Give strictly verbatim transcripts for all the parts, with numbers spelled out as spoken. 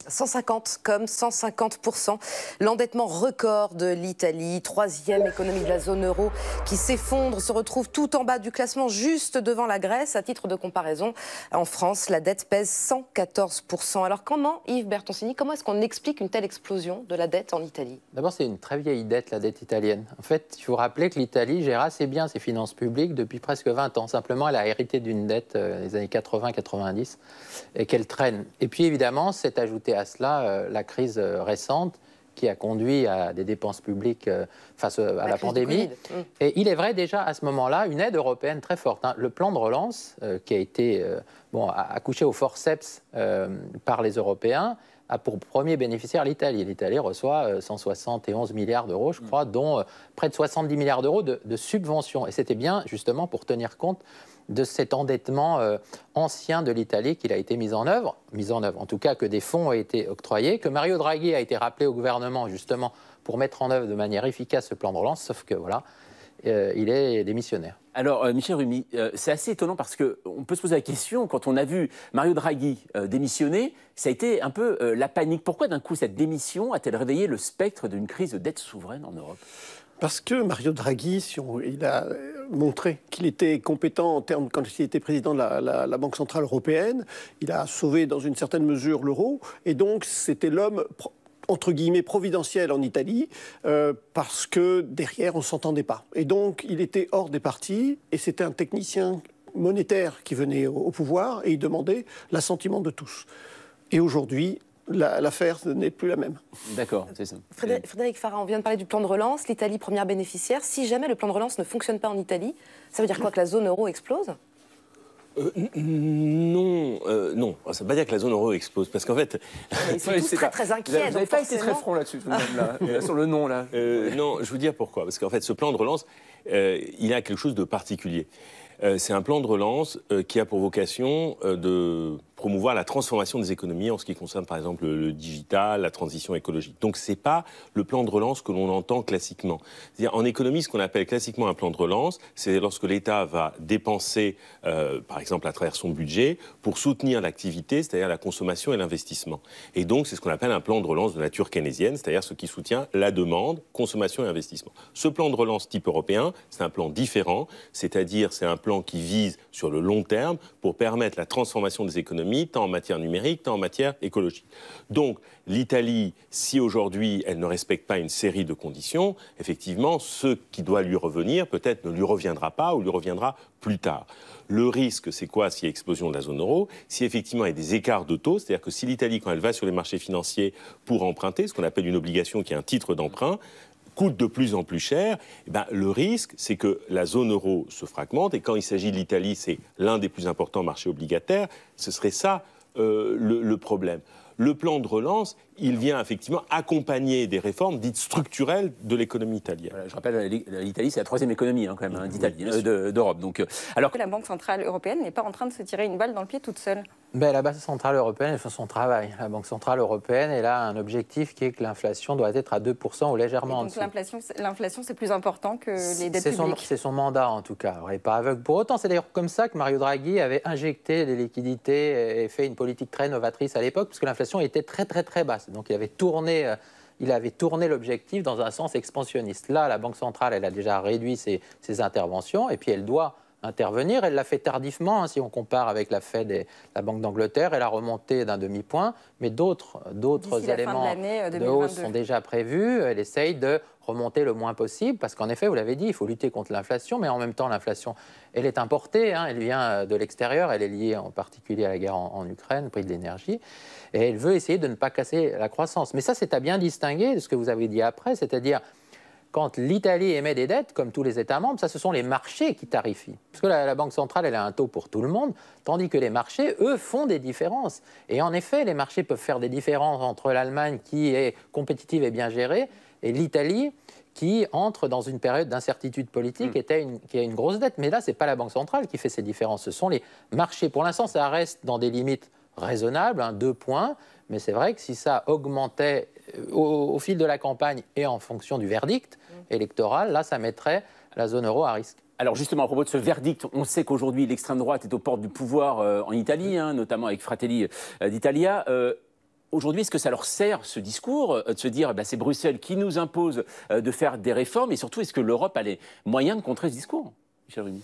cent cinquante comme cent cinquante pour cent. L'endettement record de l'Italie, troisième économie de la zone euro qui s'effondre, se retrouve tout en bas du classement, juste devant la Grèce. À titre de comparaison, en France, la dette pèse cent quatorze pour cent. Alors comment, Yves Bertoncini, comment est-ce qu'on explique une telle explosion de la dette en Italie? D'abord, c'est une très vieille dette, la dette italienne. En fait, il faut rappeler que l'Italie gère assez bien ses finances publiques depuis presque vingt ans. Simplement, elle a hérité d'une dette euh, des années quatre-vingt quatre-vingt-dix et qu'elle traîne. Et puis, évidemment, s'est ajoutée à cela euh, la crise euh, récente qui a conduit à des dépenses publiques euh, face euh, à la, la pandémie. Mmh. Et il est vrai déjà à ce moment-là une aide européenne très forte. Hein. Le plan de relance euh, qui a été euh, bon, accouché au forceps euh, par les Européens a pour premier bénéficiaire l'Italie. L'Italie reçoit cent soixante et onze milliards d'euros, je crois, dont près de soixante-dix milliards d'euros de, de subventions. Et c'était bien justement pour tenir compte de cet endettement euh, ancien de l'Italie qu'il a été mis en œuvre, mis en œuvre, en tout cas que des fonds ont été octroyés, que Mario Draghi a été rappelé au gouvernement justement pour mettre en œuvre de manière efficace ce plan de relance, sauf que voilà, euh, il est démissionnaire. Alors, euh, Michel Rumi, euh, c'est assez étonnant parce qu'on peut se poser la question, quand on a vu Mario Draghi euh, démissionner, ça a été un peu euh, la panique. Pourquoi d'un coup cette démission a-t-elle réveillé le spectre d'une crise de dette souveraine en Europe? Parce que Mario Draghi, si on, il a montré qu'il était compétent en termes, quand il était président de la, la, la Banque Centrale Européenne, il a sauvé dans une certaine mesure l'euro, et donc c'était l'homme entre guillemets providentiel en Italie, euh, parce que derrière on ne s'entendait pas. Et donc il était hors des partis, et c'était un technicien monétaire qui venait au, au pouvoir, et il demandait l'assentiment de tous. Et aujourd'hui, l'affaire n'est plus la même. D'accord, c'est ça. Frédéric, Frédéric Farah, on vient de parler du plan de relance, l'Italie première bénéficiaire. Si jamais le plan de relance ne fonctionne pas en Italie, ça veut dire quoi, que la zone euro explose? Euh, non, euh, non, ça ne veut pas dire que la zone euro explose, parce qu'en fait... Ils sont tous très, très inquiets. Vous n'avez pas été très franc là-dessus, là, sur le nom, là. Euh, non, je vais vous dire pourquoi. Parce qu'en fait, ce plan de relance, euh, il a quelque chose de particulier. Euh, c'est un plan de relance euh, qui a pour vocation euh, de promouvoir la transformation des économies en ce qui concerne par exemple le, le digital, la transition écologique. Donc c'est pas le plan de relance que l'on entend classiquement. C'est-à-dire en économie, ce qu'on appelle classiquement un plan de relance, c'est lorsque l'État va dépenser, euh, par exemple à travers son budget, pour soutenir l'activité, c'est-à-dire la consommation et l'investissement. Et donc c'est ce qu'on appelle un plan de relance de nature keynésienne, c'est-à-dire ce qui soutient la demande, consommation et investissement. Ce plan de relance type européen, c'est un plan différent, c'est-à-dire c'est un plan qui vise sur le long terme pour permettre la transformation des économies, tant en matière numérique, tant en matière écologique. Donc, l'Italie, si aujourd'hui elle ne respecte pas une série de conditions, effectivement, ce qui doit lui revenir, peut-être ne lui reviendra pas ou lui reviendra plus tard. Le risque, c'est quoi s'il y a explosion de la zone euro? Si effectivement il y a des écarts de taux, c'est-à-dire que si l'Italie, quand elle va sur les marchés financiers pour emprunter, ce qu'on appelle une obligation qui est un titre d'emprunt, coûte de plus en plus cher, eh ben, le risque, c'est que la zone euro se fragmente. Et quand il s'agit de l'Italie, c'est l'un des plus importants marchés obligataires. Ce serait ça euh, le, le problème. Le plan de relance, il vient effectivement accompagner des réformes dites structurelles de l'économie italienne. Voilà, je rappelle, l'Italie, c'est la troisième économie hein, quand même hein, d'Italie, euh, d'Europe. Donc, euh, alors que la Banque Centrale Européenne n'est pas en train de se tirer une balle dans le pied toute seule. Ben, la Banque Centrale Européenne, elle fait son travail. La Banque Centrale Européenne, elle a un objectif qui est que l'inflation doit être à deux pour cent ou légèrement en dessous. Donc l'inflation, c'est plus important que les dettes publiques. C'est son mandat, en tout cas. Il n'est pas aveugle pour autant. C'est d'ailleurs comme ça que Mario Draghi avait injecté les liquidités et fait une politique très novatrice à l'époque, parce que l'inflation était très, très, très basse. Donc il avait tourné... Il avait tourné l'objectif dans un sens expansionniste. Là, la Banque centrale, elle a déjà réduit ses, ses interventions et puis elle doit intervenir. Elle l'a fait tardivement, hein, si on compare avec la Fed et la Banque d'Angleterre. Elle a remonté d'un demi-point, mais d'autres éléments de, de hausse sont déjà prévus. Elle essaye de remonter le moins possible parce qu'en effet, vous l'avez dit, il faut lutter contre l'inflation, mais en même temps, l'inflation, elle est importée, hein, elle vient de l'extérieur, elle est liée en particulier à la guerre en, en Ukraine, le prix de l'énergie, et elle veut essayer de ne pas casser la croissance. Mais ça, c'est à bien distinguer de ce que vous avez dit après, c'est-à-dire quand l'Italie émet des dettes, comme tous les États membres, ça, ce sont les marchés qui tarifient. Parce que la, la Banque centrale, elle a un taux pour tout le monde, tandis que les marchés, eux, font des différences. Et en effet, les marchés peuvent faire des différences entre l'Allemagne, qui est compétitive et bien gérée, et l'Italie, qui entre dans une période d'incertitude politique, mmh. était une, qui a une grosse dette. Mais là, ce n'est pas la Banque centrale qui fait ces différences, ce sont les marchés. Pour l'instant, ça reste dans des limites raisonnables, hein, deux points, mais c'est vrai que si ça augmentait au, au fil de la campagne et en fonction du verdict mmh. électoral, là, ça mettrait la zone euro à risque. Alors justement, à propos de ce verdict, on sait qu'aujourd'hui, l'extrême droite est aux portes du pouvoir euh, en Italie, hein, notamment avec Fratelli d'Italia. Euh, aujourd'hui, est-ce que ça leur sert, ce discours, de se dire bah, c'est Bruxelles qui nous impose de faire des réformes, et surtout, est-ce que l'Europe a les moyens de contrer ce discours, Michel Remy?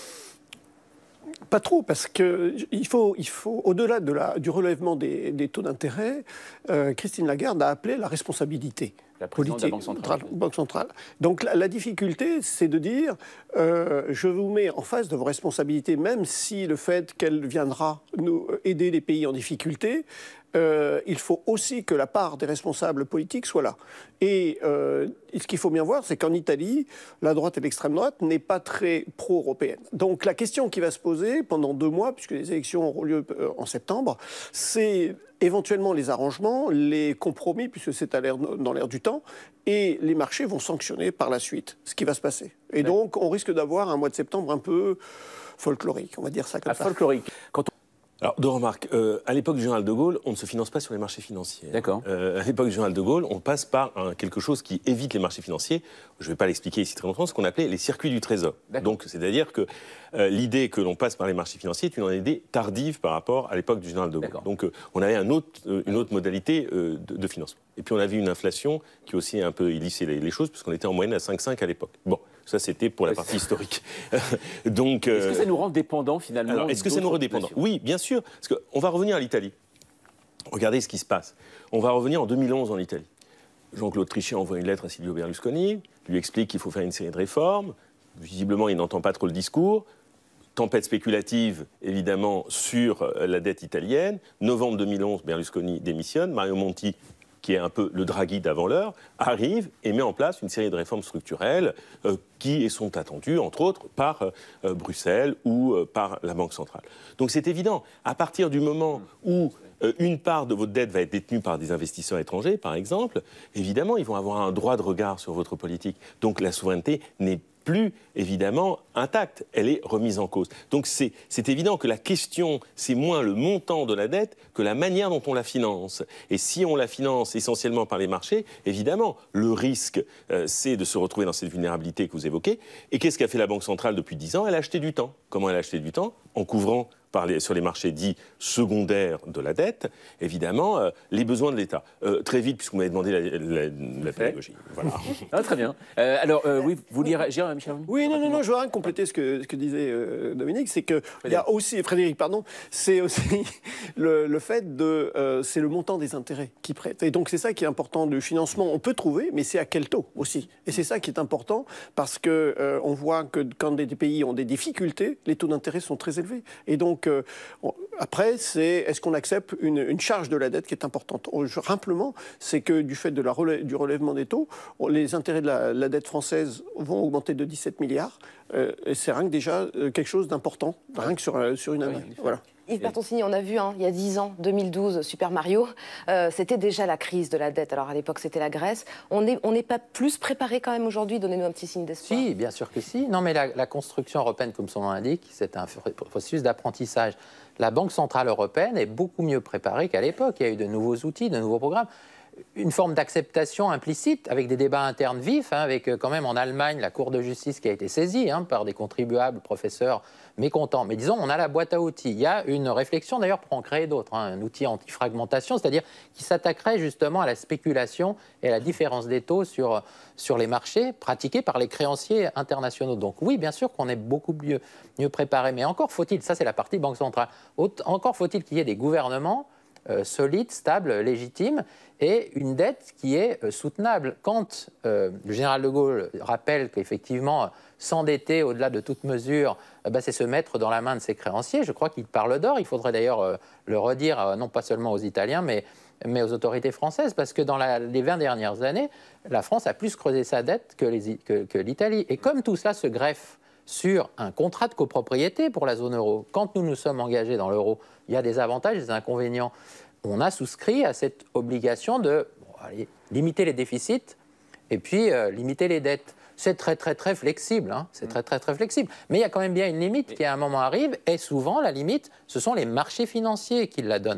Pas trop, parce qu'il faut, il faut au-delà de la, du relèvement des, des taux d'intérêt, euh, Christine Lagarde a appelé la responsabilité. La présidente de la Banque centrale. Banque centrale. Donc la, la difficulté, c'est de dire, euh, je vous mets en face de vos responsabilités, même si le fait qu'elle viendra nous aider les pays en difficulté, euh, il faut aussi que la part des responsables politiques soit là. Et euh, ce qu'il faut bien voir, c'est qu'en Italie, la droite et l'extrême droite n'est pas très pro-européenne. Donc la question qui va se poser pendant deux mois, puisque les élections auront lieu en septembre, c'est éventuellement les arrangements, les compromis, puisque c'est à l'air, dans l'air du temps, et les marchés vont sanctionner par la suite ce qui va se passer. Et donc, on risque d'avoir un mois de septembre un peu folklorique, on va dire ça comme ah, ça. Folklorique. Quand on... Alors, deux remarques. Euh, à l'époque du général de Gaulle, on ne se finance pas sur les marchés financiers. D'accord. Euh, à l'époque du général de Gaulle, on passe par un, quelque chose qui évite les marchés financiers. Je ne vais pas l'expliquer ici très longtemps, ce qu'on appelait les circuits du trésor. Donc, c'est-à-dire que euh, l'idée que l'on passe par les marchés financiers est une idée tardive par rapport à l'époque du général de Gaulle. Donc, euh, on avait un autre, euh, une autre modalité euh, de, de financement. Et puis, on avait une inflation qui aussi un peu illissait les, les choses, puisqu'on était en moyenne à cinq virgule cinq à l'époque. Bon. Ça, c'était pour la partie historique. Donc, est-ce que ça nous rend dépendants, finalement? Alors, est-ce que ça nous rend dépendants? Oui, bien sûr. Parce qu'on va revenir à l'Italie. Regardez ce qui se passe. On va revenir en deux mille onze en Italie. Jean-Claude Trichet envoie une lettre à Silvio Berlusconi, lui explique qu'il faut faire une série de réformes. Visiblement, il n'entend pas trop le discours. Tempête spéculative, évidemment, sur la dette italienne. Novembre deux mille onze, Berlusconi démissionne. Mario Monti, qui est un peu le Draghi d'avant l'heure, arrive et met en place une série de réformes structurelles euh, qui sont attendues, entre autres, par euh, Bruxelles ou euh, par la Banque centrale. Donc c'est évident, à partir du moment où euh, une part de votre dette va être détenue par des investisseurs étrangers, par exemple, évidemment, ils vont avoir un droit de regard sur votre politique. Donc la souveraineté n'est plus, évidemment, intacte. Elle est remise en cause. Donc c'est, c'est évident que la question, c'est moins le montant de la dette que la manière dont on la finance. Et si on la finance essentiellement par les marchés, évidemment, le risque, euh, c'est de se retrouver dans cette vulnérabilité que vous évoquez. Et qu'est-ce qu'a fait la Banque centrale depuis dix ans? Elle a acheté du temps. Comment elle a acheté du temps? En couvrant par les, sur les marchés dits secondaires de la dette, évidemment, euh, les besoins de l'État. Euh, très vite, puisque vous m'avez demandé la, la, la pédagogie. Voilà. Ah, très bien. Euh, alors, euh, oui, vous voulez réagir, Michel? Oui, non, non, non, je voudrais compléter ce que, ce que disait euh, Dominique, c'est qu'il y a aussi, Frédéric, pardon, c'est aussi le, le fait de, euh, c'est le montant des intérêts qui prêtent. Et donc, c'est ça qui est important du financement. On peut trouver, mais c'est à quel taux aussi. Et c'est ça qui est important, parce qu'on euh, voit que quand des pays ont des difficultés, les taux d'intérêt sont très élevés. Et donc, Donc, euh, après, c'est est-ce qu'on accepte une, une charge de la dette qui est importante? Simplement, c'est que du fait de la relè- du relèvement des taux, les intérêts de la, la dette française vont augmenter de dix-sept milliards. Euh, et c'est rien que déjà euh, quelque chose d'important, rien que sur, euh, sur une année. Oui, voilà. Yves Bertoncini, on a vu, hein, il y a dix ans, deux mille douze, Super Mario, euh, c'était déjà la crise de la dette. Alors à l'époque, c'était la Grèce. On n'est on n'est pas plus préparé quand même aujourd'hui? Donnez-nous un petit signe d'espoir. Si, bien sûr que si. Non, mais la, la construction européenne, comme son nom l'indique, c'est un processus d'apprentissage. La Banque centrale européenne est beaucoup mieux préparée qu'à l'époque. Il y a eu de nouveaux outils, de nouveaux programmes. Une forme d'acceptation implicite, avec des débats internes vifs, hein, avec quand même en Allemagne la Cour de justice qui a été saisie hein, par des contribuables, professeurs mécontents. Mais disons, on a la boîte à outils. Il y a une réflexion d'ailleurs pour en créer d'autres, hein, un outil anti-fragmentation, c'est-à-dire qui s'attaquerait justement à la spéculation et à la différence des taux sur, sur les marchés pratiqués par les créanciers internationaux. Donc oui, bien sûr qu'on est beaucoup mieux, mieux préparé, mais encore faut-il, ça c'est la partie Banque centrale, encore faut-il qu'il y ait des gouvernements Euh, solide, stable, légitime, et une dette qui est euh, soutenable. Quand euh, le général de Gaulle rappelle qu'effectivement, s'endetter au-delà de toute mesure, euh, bah, c'est se mettre dans la main de ses créanciers, je crois qu'il parle d'or. Il faudrait d'ailleurs euh, le redire, euh, non pas seulement aux Italiens, mais, mais aux autorités françaises, parce que dans la, les vingt dernières années, la France a plus creusé sa dette que, les, que, que l'Italie. Et comme tout cela se greffe sur un contrat de copropriété pour la zone euro. Quand nous nous sommes engagés dans l'euro, il y a des avantages et des inconvénients. On a souscrit à cette obligation de bon, allez, limiter les déficits et puis euh, limiter les dettes. C'est très, très, très flexible. Hein. C'est très, très, très flexible. Mais il y a quand même bien une limite qui, à un moment, arrive. Et souvent, la limite, ce sont les marchés financiers qui la donnent.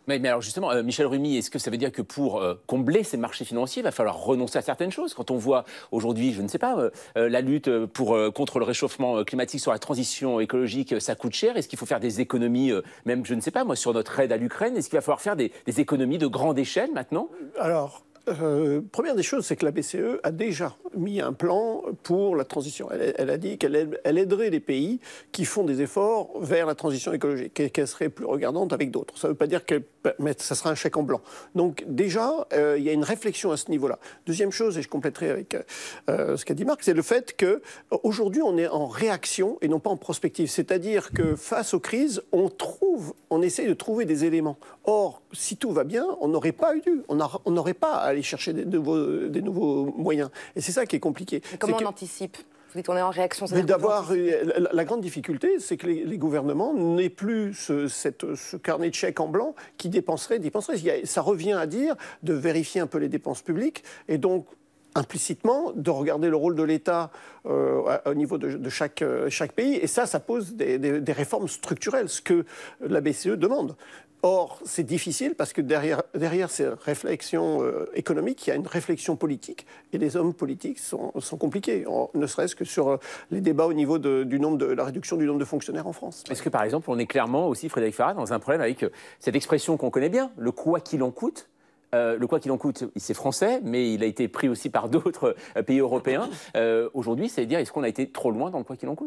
Mais, mais alors justement, euh, Michel Rumi, est-ce que ça veut dire que pour euh, combler ces marchés financiers, il va falloir renoncer à certaines choses? Quand on voit aujourd'hui, je ne sais pas, euh, euh, la lutte pour, euh, contre le réchauffement climatique, sur la transition écologique, ça coûte cher. Est-ce qu'il faut faire des économies, euh, même, je ne sais pas, moi, sur notre aide à l'Ukraine? Est-ce qu'il va falloir faire des, des économies de grande échelle maintenant? Alors, Euh, première des choses, c'est que la B C E a déjà mis un plan pour la transition. Elle, elle a dit qu'elle aide, elle aiderait les pays qui font des efforts vers la transition écologique, et qu'elle serait plus regardante avec d'autres. Ça ne veut pas dire que ça sera un chèque en blanc. Donc déjà, euh, il y a une réflexion à ce niveau-là. Deuxième chose, et je compléterai avec euh, ce qu'a dit Marc, c'est le fait qu'aujourd'hui, on est en réaction et non pas en prospective. C'est-à-dire que face aux crises, on trouve, on essaie de trouver des éléments. Or, si tout va bien, on n'aurait pas eu, on n'aurait pas à aller chercher des nouveaux, des nouveaux moyens. Et c'est ça qui est compliqué. Mais comment que, on anticipe? Vous dites qu'on est en réaction. Mais d'avoir la, la grande difficulté, c'est que les, les gouvernements n'aient plus ce, cette, ce carnet de chèques en blanc qui dépenserait, dépenserait. Il y a, ça revient à dire de vérifier un peu les dépenses publiques et donc implicitement de regarder le rôle de l'État euh, au niveau de, de chaque, euh, chaque pays. Et ça, ça pose des, des, des réformes structurelles, ce que la B C E demande. Or, c'est difficile parce que derrière, derrière ces réflexions euh, économiques, il y a une réflexion politique. Et les hommes politiques sont, sont compliqués, en, ne serait-ce que sur euh, les débats au niveau de, du nombre de la réduction du nombre de fonctionnaires en France. Est-ce que, par exemple, on est clairement aussi, Frédéric Farah, dans un problème avec euh, cette expression qu'on connaît bien, le quoi qu'il en coûte? Euh, le quoi qu'il en coûte, c'est français, mais il a été pris aussi par d'autres euh, pays européens. Euh, Aujourd'hui, c'est à dire, est-ce qu'on a été trop loin dans le quoi qu'il en coûte?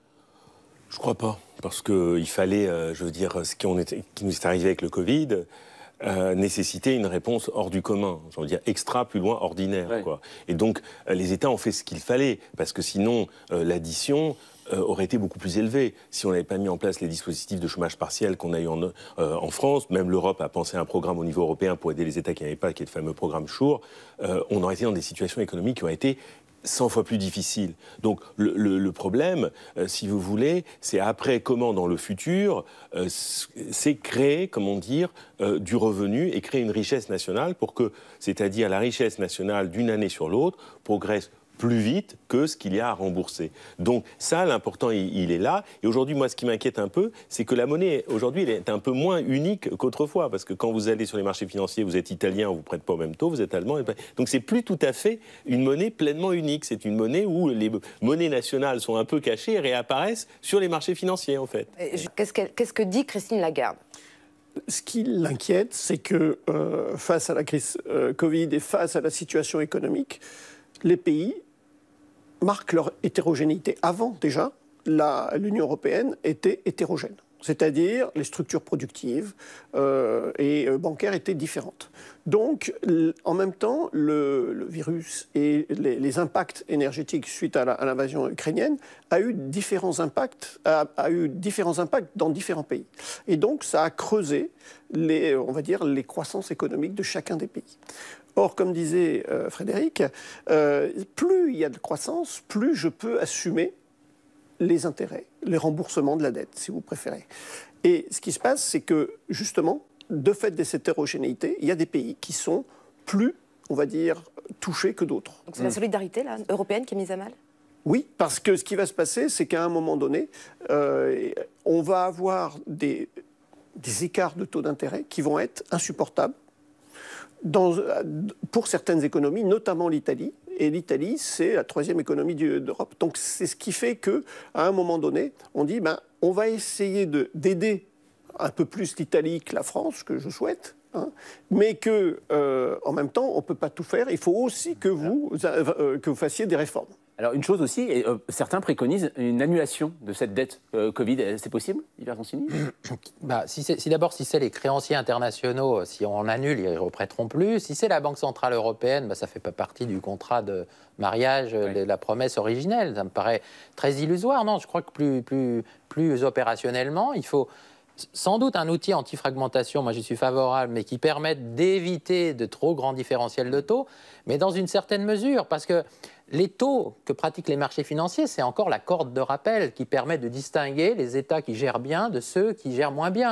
Je crois pas, parce qu'il fallait, euh, je veux dire, ce qui, on était, qui nous est arrivé avec le Covid, euh, nécessitait une réponse hors du commun, je veux dire extra, plus loin, ordinaire. Ouais. Quoi. Et donc, euh, les États ont fait ce qu'il fallait, parce que sinon, euh, l'addition euh, aurait été beaucoup plus élevée. Si on n'avait pas mis en place les dispositifs de chômage partiel qu'on a eu en, euh, en France, même l'Europe a pensé à un programme au niveau européen pour aider les États qui n'avaient pas, qui est le fameux programme Sure, euh, on aurait été dans des situations économiques qui auraient été cent fois plus difficile. Donc le, le, le problème, euh, si vous voulez, c'est après comment dans le futur, euh, c'est créer, comment dire, euh, du revenu et créer une richesse nationale pour que, c'est-à-dire la richesse nationale d'une année sur l'autre, progresse plus vite que ce qu'il y a à rembourser. Donc ça, l'important, il, il est là. Et aujourd'hui, moi, ce qui m'inquiète un peu, c'est que la monnaie, aujourd'hui, elle est un peu moins unique qu'autrefois. Parce que quand vous allez sur les marchés financiers, vous êtes italien, on ne vous prête pas au même taux, vous êtes allemand. Et pas... Donc c'est plus tout à fait une monnaie pleinement unique. C'est une monnaie où les monnaies nationales sont un peu cachées et réapparaissent sur les marchés financiers, en fait. Qu'est-ce que, qu'est-ce que dit Christine Lagarde? Ce qui l'inquiète, c'est que euh, face à la crise euh, Covid et face à la situation économique, les pays marquent leur hétérogénéité. Avant, déjà, l'Union européenne était hétérogène. C'est-à-dire les structures productives euh, et euh, bancaires étaient différentes. Donc, en même temps, le, le virus et les, les impacts énergétiques suite à l'invasion ukrainienne a eu différents impacts, a, a eu différents impacts dans différents pays. Et donc, ça a creusé les, on va dire, les croissances économiques de chacun des pays. Or, comme disait euh, Frédéric, euh, plus il y a de croissance, plus je peux assumer les intérêts, les remboursements de la dette, si vous préférez. Et ce qui se passe, c'est que, justement, de fait de cette hétérogénéité, il y a des pays qui sont plus, on va dire, touchés que d'autres. Donc c'est mmh. la solidarité là, européenne qui est mise à mal? Oui, parce que ce qui va se passer, c'est qu'à un moment donné, euh, on va avoir des, des écarts de taux d'intérêt qui vont être insupportables. Dans, pour certaines économies, notamment l'Italie, et l'Italie, c'est la troisième économie d'Europe. Donc c'est ce qui fait qu'à un moment donné, on dit, ben, on va essayer d'aider un peu plus l'Italie que la France, que je souhaite, hein, mais que, euh, en même temps, on ne peut pas tout faire. Il faut aussi que vous, euh, que vous fassiez des réformes. Alors une chose aussi, et, euh, certains préconisent une annulation de cette dette euh, Covid. C'est possible, Yves Toncini? bah, si, si D'abord, si c'est les créanciers internationaux, si on annule, ils ne reprêteront plus. Si c'est la Banque Centrale Européenne, bah, ça ne fait pas partie du contrat de mariage, oui. de la promesse originelle. Ça me paraît très illusoire. Non, je crois que plus, plus, plus opérationnellement, il faut sans doute un outil anti-fragmentation, moi je suis favorable, mais qui permette d'éviter de trop grands différentiels de taux, mais dans une certaine mesure, parce que les taux que pratiquent les marchés financiers, c'est encore la corde de rappel qui permet de distinguer les États qui gèrent bien de ceux qui gèrent moins bien.